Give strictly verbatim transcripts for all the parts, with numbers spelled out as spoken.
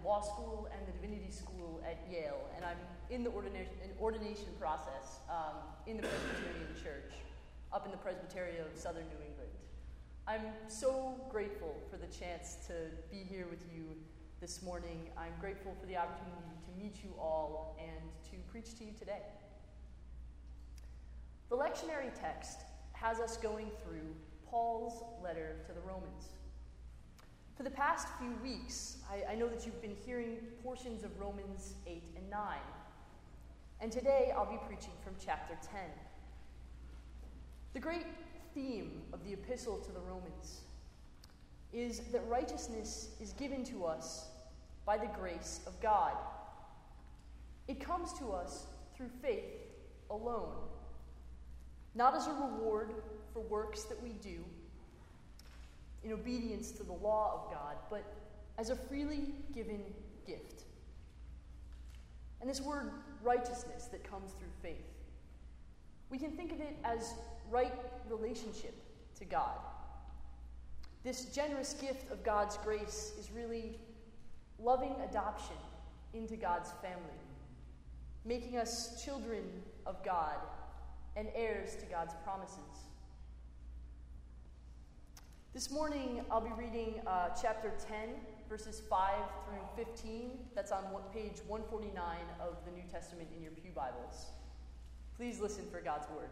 law school and the divinity school at Yale, and I'm in the ordination, ordination process um, in the Presbyterian Church, up in the Presbyteria of Southern New England. I'm so grateful for the chance to be here with you this morning. I'm grateful for the opportunity to meet you all and to preach to you today. The lectionary text has us going through Paul's letter to the Romans. For the past few weeks, I, I know that you've been hearing portions of Romans eight and nine. And today I'll be preaching from chapter ten. The great theme of the epistle to the Romans is that righteousness is given to us by the grace of God. It comes to us through faith alone, not as a reward for works that we do in obedience to the law of God, but as a freely given gift. And this word righteousness that comes through faith, we can think of it as right relationship to God. This generous gift of God's grace is really loving adoption into God's family, making us children of God and heirs to God's promises. This morning, I'll be reading uh, chapter ten, verses five through fifteen. That's on what, page one forty-nine of the New Testament in your pew Bibles. Please listen for God's word.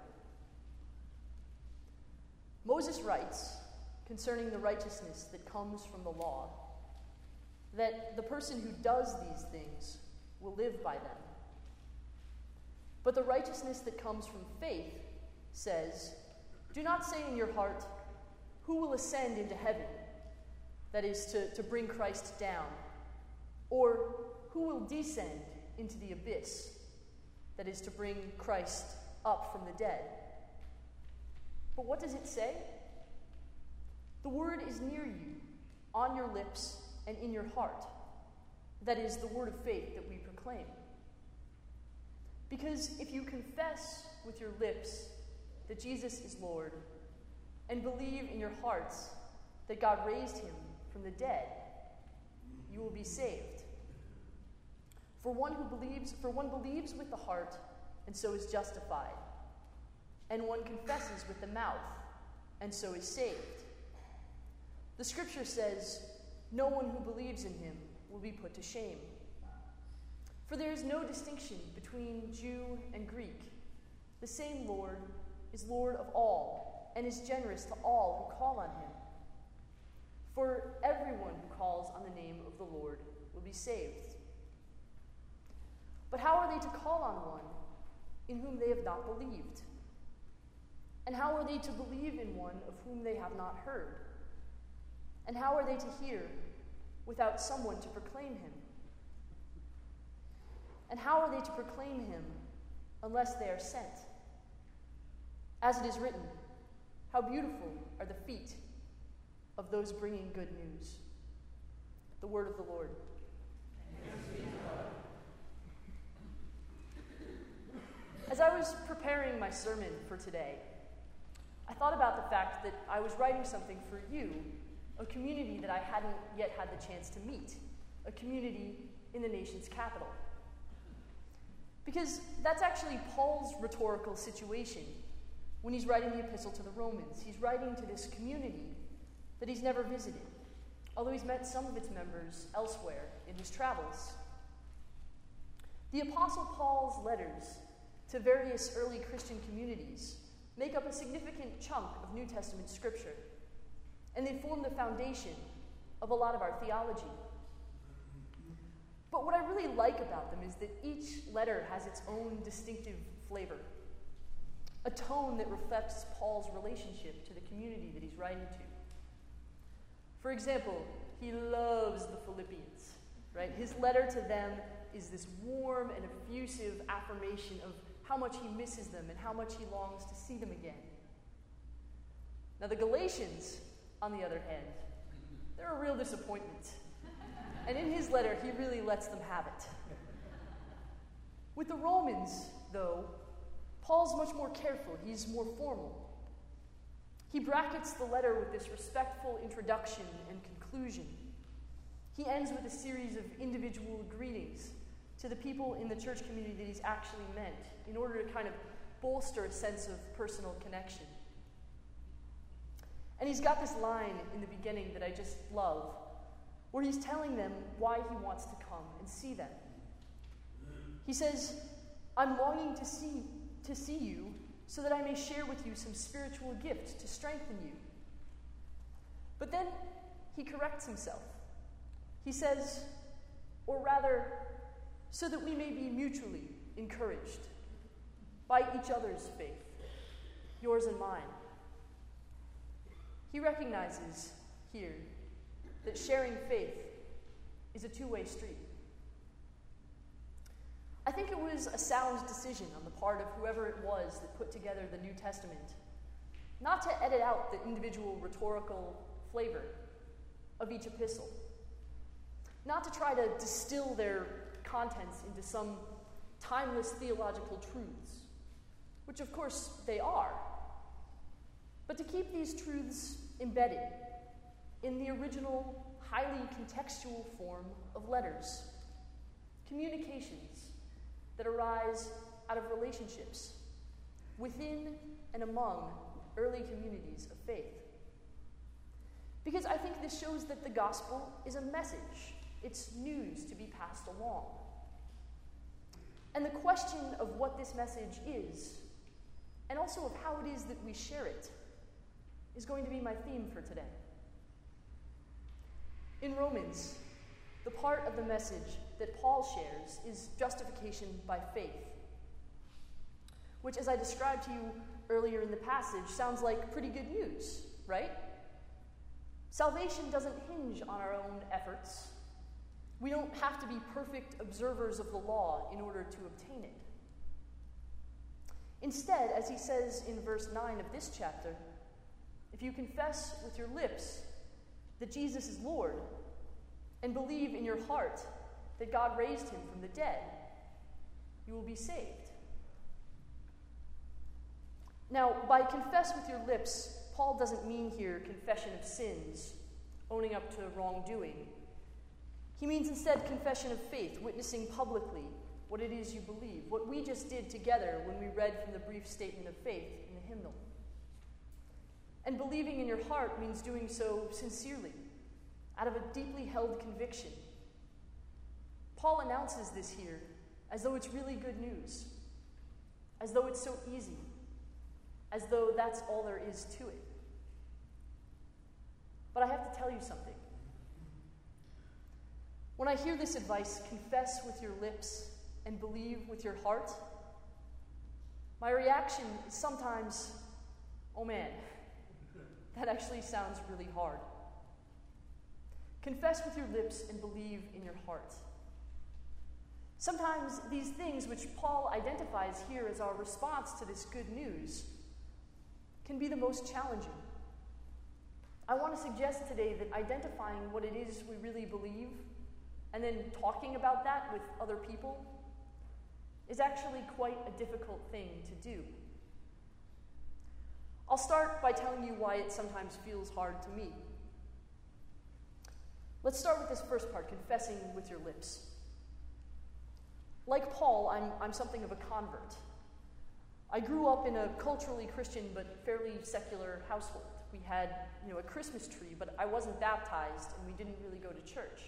Moses writes concerning the righteousness that comes from the law, that the person who does these things will live by them. But the righteousness that comes from faith says, do not say in your heart, who will ascend into heaven? That is, to, to bring Christ down. Or who will descend into the abyss? That is, to bring Christ up from the dead. But what does it say? The word is near you, on your lips and in your heart. That is, the word of faith that we proclaim. Because if you confess with your lips that Jesus is Lord, and believe in your hearts that God raised him from the dead, you will be saved. For one who believes, for one believes with the heart, and so is justified. And one confesses with the mouth, and so is saved. The scripture says, no one who believes in him will be put to shame. For there is no distinction between Jew and Greek. The same Lord is Lord of all, and is generous to all who call on him. For everyone who calls on the name of the Lord will be saved. But how are they to call on one in whom they have not believed? And how are they to believe in one of whom they have not heard? And how are they to hear without someone to proclaim him? And how are they to proclaim him unless they are sent? As it is written, how beautiful are the feet of those bringing good news. The word of the Lord. As I was preparing my sermon for today, I thought about the fact that I was writing something for you, a community that I hadn't yet had the chance to meet, a community in the nation's capital. Because that's actually Paul's rhetorical situation when he's writing the epistle to the Romans. He's writing to this community that he's never visited, although he's met some of its members elsewhere in his travels. The Apostle Paul's letters to various early Christian communities make up a significant chunk of New Testament scripture, and they form the foundation of a lot of our theology. But what I really like about them is that each letter has its own distinctive flavor, a tone that reflects Paul's relationship to the community that he's writing to. For example, he loves the Philippians, right? His letter to them is this warm and effusive affirmation of how much he misses them and how much he longs to see them again. Now, the Galatians, on the other hand, they're a real disappointment. And in his letter, he really lets them have it. With the Romans, though, Paul's much more careful. He's more formal. He brackets the letter with this respectful introduction and conclusion. he ends with a series of individual greetings to the people in the church community that he's actually meant in order to kind of bolster a sense of personal connection. And he's got this line in the beginning that I just love, where he's telling them why he wants to come and see them. He says, I'm longing to see, to see you so that I may share with you some spiritual gifts to strengthen you. But then he corrects himself. He says, or rather, so that we may be mutually encouraged by each other's faith, yours and mine. He recognizes here that sharing faith is a two-way street. I think it was a sound decision on the part of whoever it was that put together the New Testament, not to edit out the individual rhetorical flavor of each epistle, not to try to distill their contents into some timeless theological truths, which of course they are, but to keep these truths embedded in the original, highly contextual form of letters, communications that arise out of relationships within and among early communities of faith. Because I think this shows that the gospel is a message. It's news to be passed along. And the question of what this message is, and also of how it is that we share it, is going to be my theme for today. In Romans, the part of the message that Paul shares is justification by faith, which, as I described to you earlier in the passage, sounds like pretty good news, right? Salvation doesn't hinge on our own efforts. We don't have to be perfect observers of the law in order to obtain it. Instead, as he says in verse nine of this chapter, if you confess with your lips that Jesus is Lord and believe in your heart that God raised him from the dead, you will be saved. Now, by confess with your lips, Paul doesn't mean here confession of sins, owning up to wrongdoing. He means instead confession of faith, witnessing publicly what it is you believe, what we just did together when we read from the brief statement of faith in the hymnal. And believing in your heart means doing so sincerely, out of a deeply held conviction. Paul announces this here as though it's really good news, as though it's so easy, as though that's all there is to it. But I have to tell you something. When I hear this advice, confess with your lips and believe with your heart, my reaction is sometimes, oh man, that actually sounds really hard. Confess with your lips and believe in your heart. Sometimes these things which Paul identifies here as our response to this good news can be the most challenging. I want to suggest today that identifying what it is we really believe and then talking about that with other people is actually quite a difficult thing to do. I'll start by telling you why it sometimes feels hard to me. Let's start with this first part, confessing with your lips. Like Paul, I'm, I'm something of a convert. I grew up in a culturally Christian but fairly secular household. We had, you know, a Christmas tree, but I wasn't baptized and we didn't really go to church.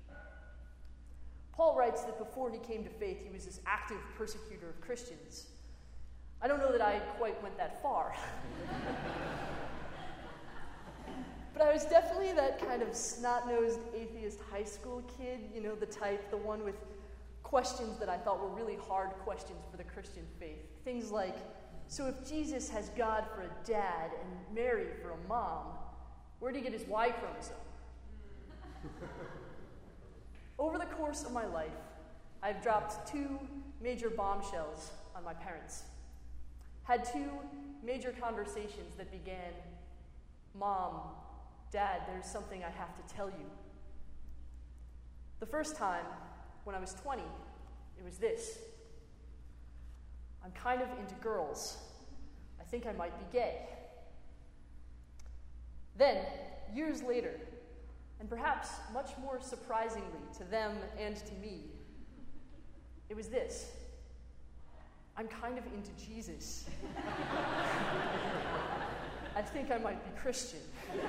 Paul writes that before he came to faith, he was this active persecutor of Christians. I don't know that I quite went that far. But I was definitely that kind of snot-nosed atheist high school kid, you know, the type, the one with questions that I thought were really hard questions for the Christian faith. Things like, so if Jesus has God for a dad and Mary for a mom, where did he get his Y chromosome? Over the course of my life, I've dropped two major bombshells on my parents. Had two major conversations that began, Mom, Dad, there's something I have to tell you. The first time, when I was twenty, it was this. I'm kind of into girls. I think I might be gay. Then, years later, and perhaps much more surprisingly to them and to me, it was this: I'm kind of into Jesus. I think I might be Christian.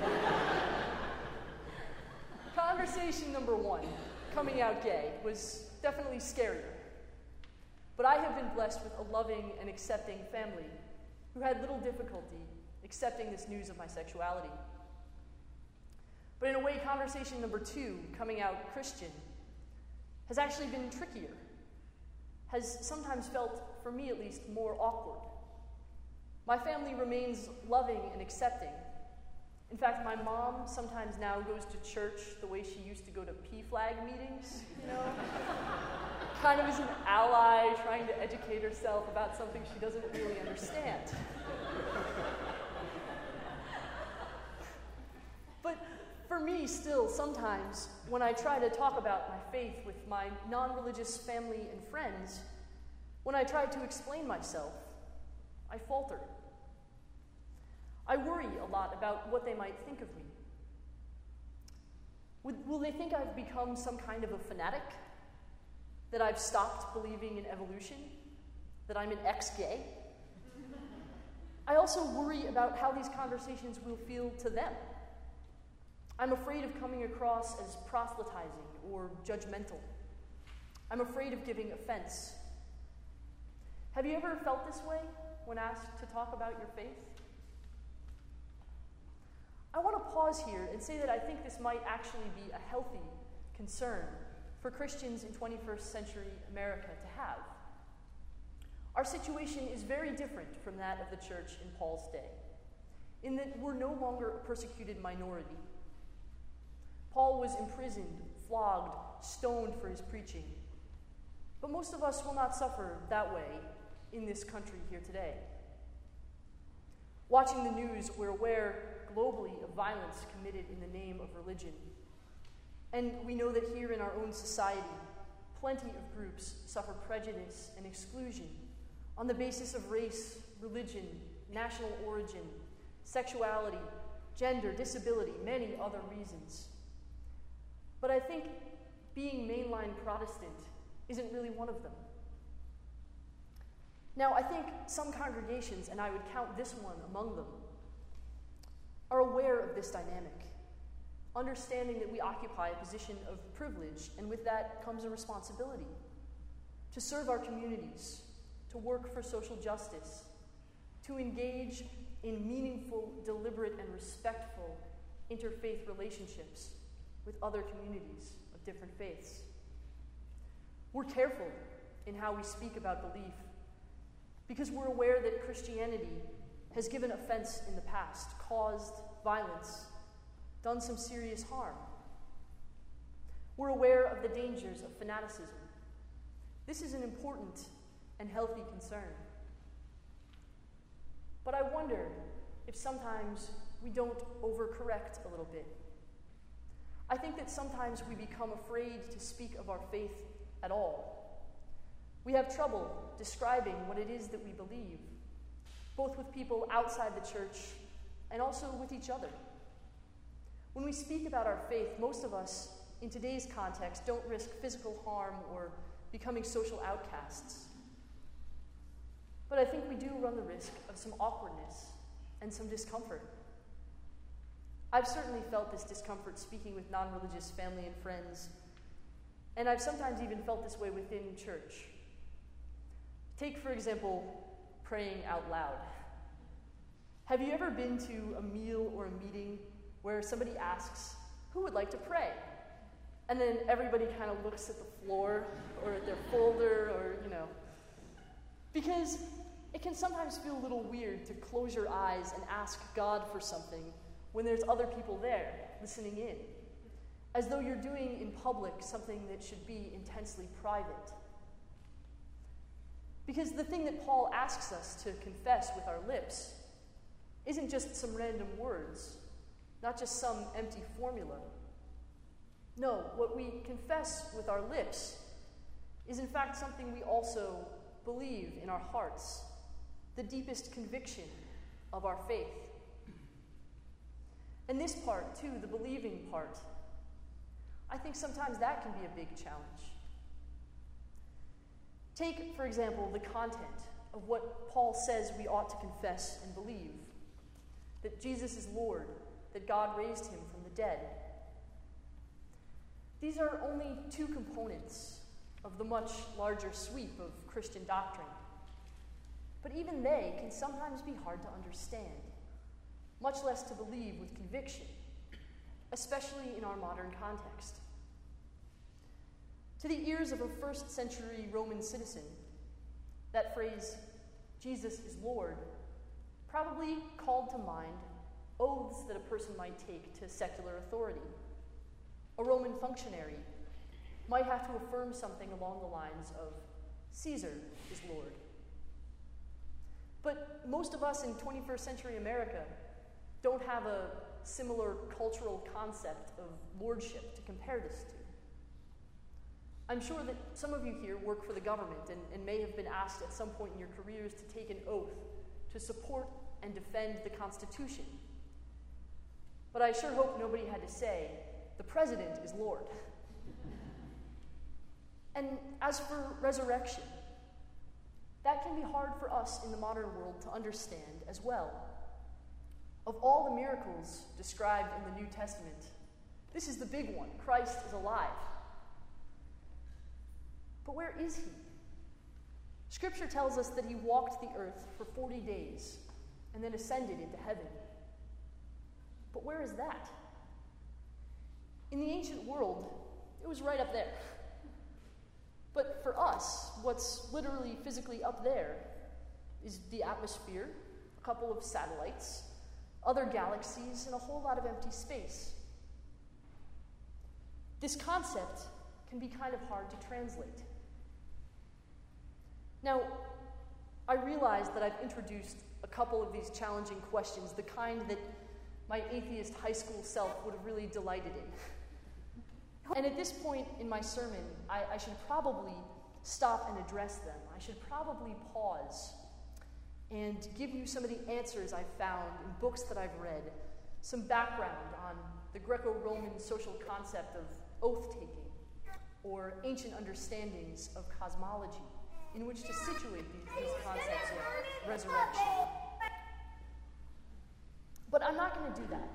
Conversation number one, coming out gay, was definitely scarier. But I have been blessed with a loving and accepting family who had little difficulty accepting this news of my sexuality. But in a way, conversation number two, coming out Christian, has actually been trickier, has sometimes felt, for me at least, more awkward. My family remains loving and accepting. In fact, my mom sometimes now goes to church the way she used to go to P FLAG meetings, you know? Kind of as an ally, trying to educate herself about something she doesn't really understand. But for me, still, sometimes, when I try to talk about my faith with my non-religious family and friends, when I try to explain myself, I falter. I worry a lot about what they might think of me. Would, will they think I've become some kind of a fanatic? That I've stopped believing in evolution? That I'm an ex-gay? I also worry about how these conversations will feel to them. I'm afraid of coming across as proselytizing or judgmental. I'm afraid of giving offense. Have you ever felt this way when asked to talk about your faith? I want to pause here and say that I think this might actually be a healthy concern for Christians in twenty-first century America to have. Our situation is very different from that of the church in Paul's day, in that we're no longer a persecuted minority. Paul was imprisoned, flogged, stoned for his preaching. But most of us will not suffer that way in this country here today. Watching the news, we're aware globally of violence committed in the name of religion. And we know that here in our own society, plenty of groups suffer prejudice and exclusion on the basis of race, religion, national origin, sexuality, gender, disability, many other reasons. But I think being mainline Protestant isn't really one of them. Now, I think some congregations, and I would count this one among them, are aware of this dynamic, understanding that we occupy a position of privilege, and with that comes a responsibility to serve our communities, to work for social justice, to engage in meaningful, deliberate, and respectful interfaith relationships with other communities of different faiths. We're careful in how we speak about belief because we're aware that Christianity has given offense in the past, caused violence, done some serious harm. We're aware of the dangers of fanaticism. This is an important and healthy concern. But I wonder if sometimes we don't overcorrect a little bit. I think that sometimes we become afraid to speak of our faith at all. We have trouble describing what it is that we believe, both with people outside the church and also with each other. When we speak about our faith, most of us, in today's context, don't risk physical harm or becoming social outcasts. But I think we do run the risk of some awkwardness and some discomfort. I've certainly felt this discomfort speaking with non-religious family and friends, and I've sometimes even felt this way within church. Take, for example, praying out loud. Have you ever been to a meal or a meeting where somebody asks, who would like to pray? And then everybody kind of looks at the floor or at their folder or, you know. Because it can sometimes feel a little weird to close your eyes and ask God for something when there's other people there listening in, as though you're doing in public something that should be intensely private. Because the thing that Paul asks us to confess with our lips isn't just some random words, not just some empty formula. No, what we confess with our lips is in fact something we also believe in our hearts, the deepest conviction of our faith. And this part, too, the believing part, I think sometimes that can be a big challenge. Take, for example, the content of what Paul says we ought to confess and believe. That Jesus is Lord, that God raised him from the dead. These are only two components of the much larger sweep of Christian doctrine. But even they can sometimes be hard to understand, much less to believe with conviction, especially in our modern context. To the ears of a first century Roman citizen, that phrase, Jesus is Lord, probably called to mind oaths that a person might take to secular authority. A Roman functionary might have to affirm something along the lines of, Caesar is Lord. But most of us in twenty-first century America don't have a similar cultural concept of lordship to compare this to. I'm sure that some of you here work for the government and, and may have been asked at some point in your careers to take an oath to support and defend the Constitution. But I sure hope nobody had to say, the president is Lord. And as for resurrection, that can be hard for us in the modern world to understand as well. Of all the miracles described in the New Testament, this is the big one. Christ is alive. But where is he? Scripture tells us that he walked the earth for forty days and then ascended into heaven. But where is that? In the ancient world, it was right up there. But for us, what's literally physically up there is the atmosphere, a couple of satellites, other galaxies, and a whole lot of empty space. This concept can be kind of hard to translate. Now, I realize that I've introduced a couple of these challenging questions, the kind that my atheist high school self would have really delighted in. And at this point in my sermon, I, I should probably stop and address them. I should probably pause and give you some of the answers I've found in books that I've read, some background on the Greco-Roman social concept of oath-taking, or ancient understandings of cosmology, in which to situate these, these concepts of resurrection. But I'm not going to do that.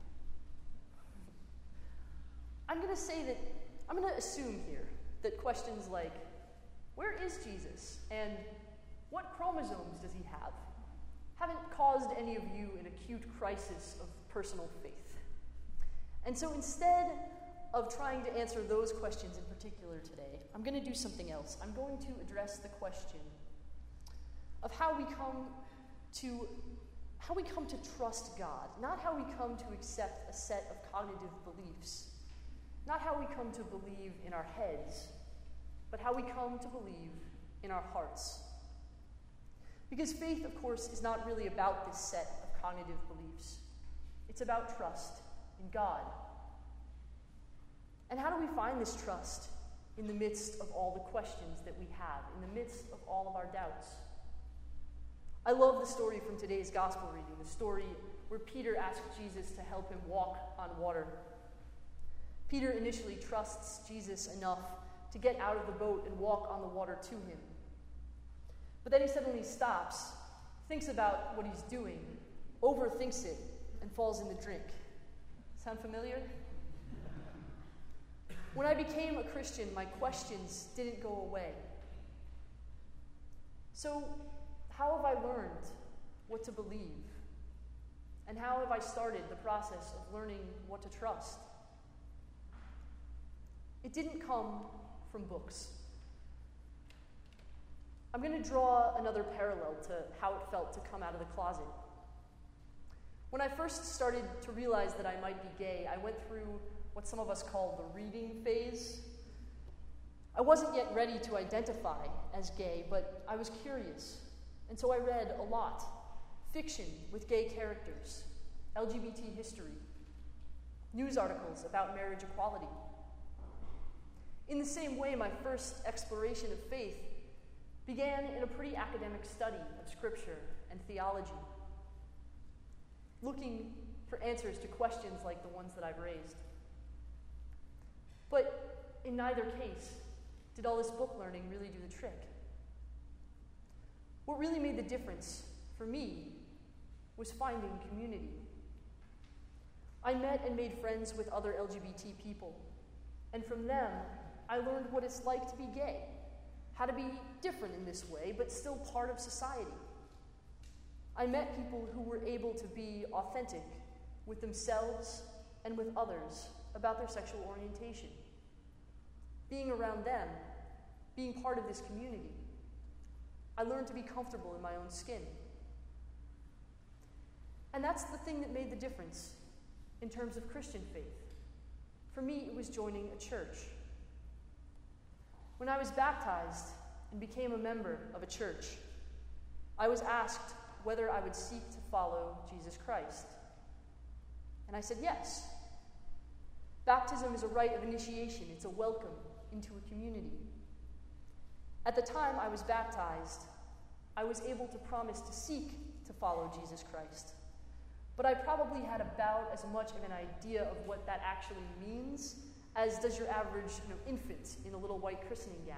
I'm going to say that, I'm going to assume here that questions like, where is Jesus? And what chromosomes does he have? Haven't caused any of you an acute crisis of personal faith. And so instead of trying to answer those questions in particular today, I'm going to do something else. I'm going to address the question of how we come to how we come to trust God, not how we come to accept a set of cognitive beliefs, not how we come to believe in our heads, but how we come to believe in our hearts. Because faith, of course, is not really about this set of cognitive beliefs. It's about trust in God. And how do we find this trust in the midst of all the questions that we have, in the midst of all of our doubts? I love the story from today's gospel reading, the story where Peter asked Jesus to help him walk on water. Peter initially trusts Jesus enough to get out of the boat and walk on the water to him. But then he suddenly stops, thinks about what he's doing, overthinks it, and falls in the drink. Sound familiar? When I became a Christian, my questions didn't go away. So, how have I learned what to believe? And how have I started the process of learning what to trust? It didn't come from books. I'm going to draw another parallel to how it felt to come out of the closet. When I first started to realize that I might be gay, I went through what some of us call the reading phase. I wasn't yet ready to identify as gay, but I was curious. And so I read a lot. Fiction with gay characters, L G B T history, news articles about marriage equality. In the same way, my first exploration of faith began in a pretty academic study of scripture and theology, looking for answers to questions like the ones that I've raised. But in neither case did all this book learning really do the trick. What really made the difference for me was finding community. I met and made friends with other L G B T people, and from them, I learned what it's like to be gay, how to be different in this way, but still part of society. I met people who were able to be authentic with themselves and with others about their sexual orientation. Being around them, being part of this community, I learned to be comfortable in my own skin. And that's the thing that made the difference in terms of Christian faith. For me, it was joining a church. When I was baptized and became a member of a church, I was asked whether I would seek to follow Jesus Christ. And I said yes. Baptism is a rite of initiation. It's a welcome into a community. At the time I was baptized, I was able to promise to seek to follow Jesus Christ. But I probably had about as much of an idea of what that actually means as does your average you know, infant in a little white christening gown.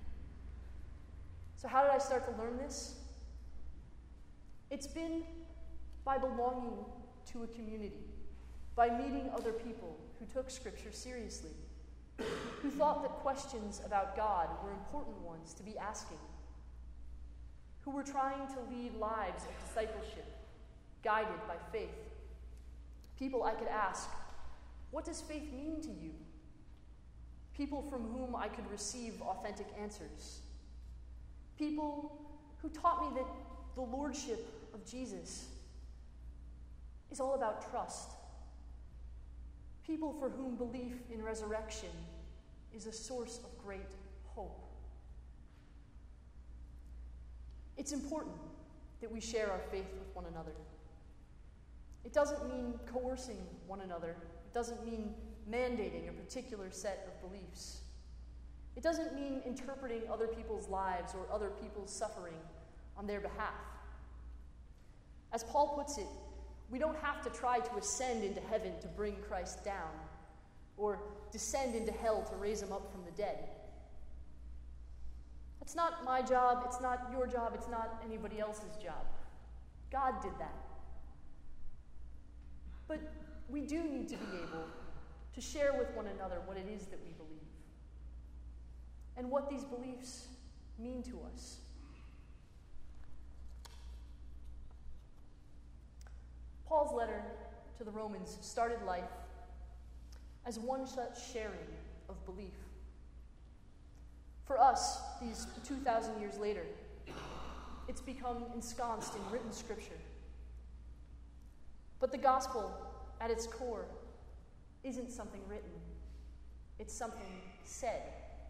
So how did I start to learn this? It's been by belonging to a community, by meeting other people who took Scripture seriously, who thought that questions about God were important ones to be asking, who were trying to lead lives of discipleship, guided by faith. People I could ask, what does faith mean to you? People from whom I could receive authentic answers. People who taught me that the lordship of Jesus is all about trust. People for whom belief in resurrection is a source of great hope. It's important that we share our faith with one another. It doesn't mean coercing one another. It doesn't mean mandating a particular set of beliefs. It doesn't mean interpreting other people's lives or other people's suffering on their behalf. As Paul puts it, we don't have to try to ascend into heaven to bring Christ down, or descend into hell to raise him up from the dead. It's not my job, it's not your job, it's not anybody else's job. God did that. But we do need to be able to share with one another what it is that we believe, and what these beliefs mean to us. Paul's letter to the Romans started life as one such sharing of belief. For us, these two thousand years later, it's become ensconced in written scripture. But the gospel, at its core, isn't something written. It's something said.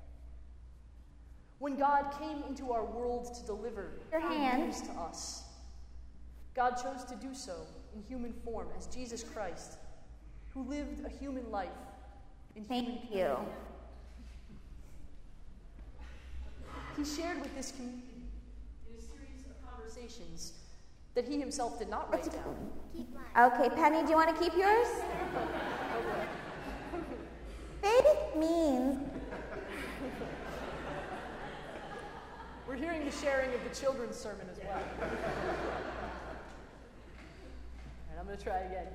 When God came into our world to deliver good news to us, God chose to do so in human form as Jesus Christ, who lived a human life in human Thank community. you. He shared with this community in a series of conversations that he himself did not write down. Okay, Penny, do you want to keep yours? Faith means We're hearing the sharing of the children's sermon as well. All right, I'm going to try again.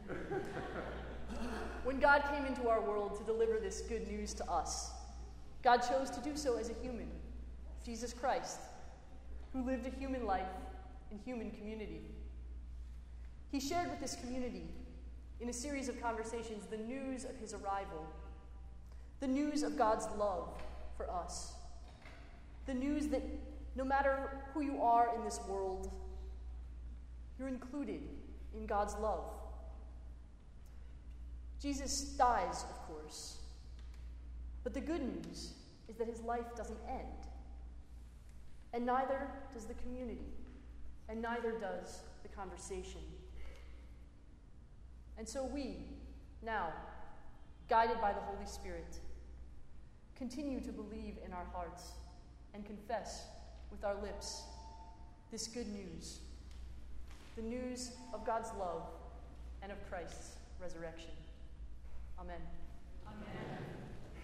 When God came into our world to deliver this good news to us, God chose to do so as a human, Jesus Christ, who lived a human life in human community. He shared with this community, in a series of conversations, the news of his arrival, the news of God's love for us, the news that no matter who you are in this world, you're included in God's love. Jesus dies, of course, but the good news is that his life doesn't end, and neither does the community, and neither does the conversation. And so we, now, guided by the Holy Spirit, continue to believe in our hearts and confess with our lips this good news, the news of God's love and of Christ's resurrection. Amen. Amen.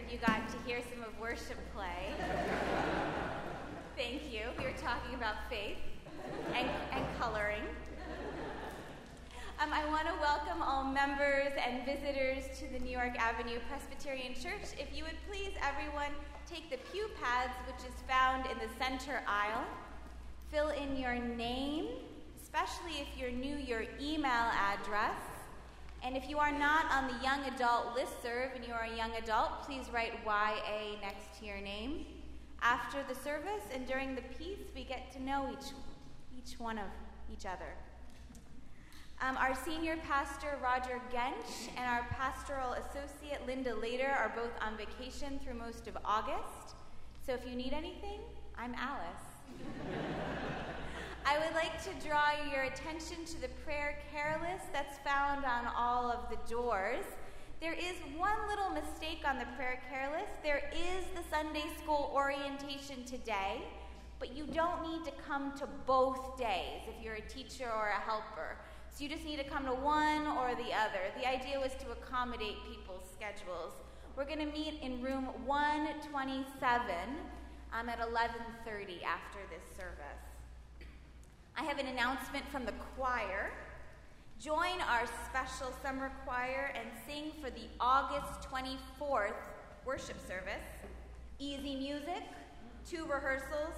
you got to hear some of worship play. Thank you. We were talking about faith and, and coloring. Um, I want to welcome all members and visitors to the New York Avenue Presbyterian Church. If you would please, everyone, take the pew pads, which is found in the center aisle. Fill in your name, especially if you're new, your email address. And if you are not on the young adult listserv and you are a young adult, please write Y A next to your name. After the service and during the peace, we get to know each, each one of each other. Um, our senior pastor, Roger Gensch, and our pastoral associate, Linda Lader, are both on vacation through most of August. So if you need anything, I'm Alice. I would like to draw your attention to the prayer care list that's found on all of the doors. There is one little mistake on the prayer care list. There is the Sunday school orientation today, but you don't need to come to both days if you're a teacher or a helper. So you just need to come to one or the other. The idea was to accommodate people's schedules. We're going to meet in room one twenty-seven um, at eleven thirty after this service. I have an announcement from the choir. Join our special summer choir and sing for the August twenty-fourth worship service. Easy music, two rehearsals,